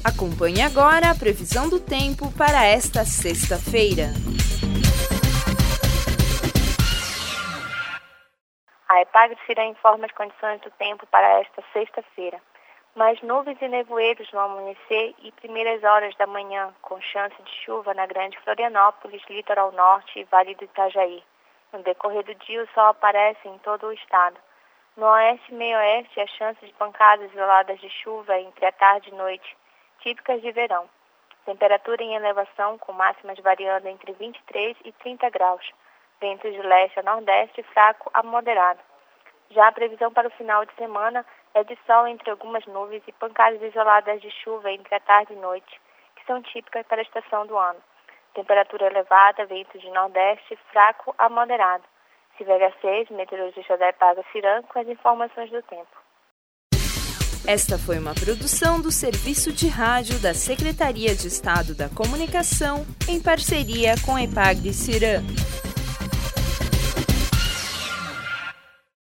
Acompanhe agora a previsão do tempo para esta sexta-feira. A EPAGRE-CIRAM informa as condições do tempo para esta sexta-feira. Mais nuvens e nevoeiros no amanhecer e primeiras horas da manhã, com chance de chuva na Grande Florianópolis, Litoral Norte e Vale do Itajaí. No decorrer do dia, o sol aparece em todo o estado. No oeste e meio-oeste, há chance de pancadas isoladas de chuva entre a tarde e noite, típicas de verão. Temperatura em elevação, com máximas variando entre 23 e 30 graus. Ventos de leste a nordeste, fraco a moderado. Já a previsão para o final de semana é de sol entre algumas nuvens e pancadas isoladas de chuva entre a tarde e noite, que são típicas para a estação do ano. Temperatura elevada, ventos de nordeste, fraco a moderado. Silvéria 6, meteorologista da EPAGRE-CIRAM, com as informações do tempo. Esta foi uma produção do Serviço de Rádio da Secretaria de Estado da Comunicação, em parceria com a EPAGRE-CIRAM.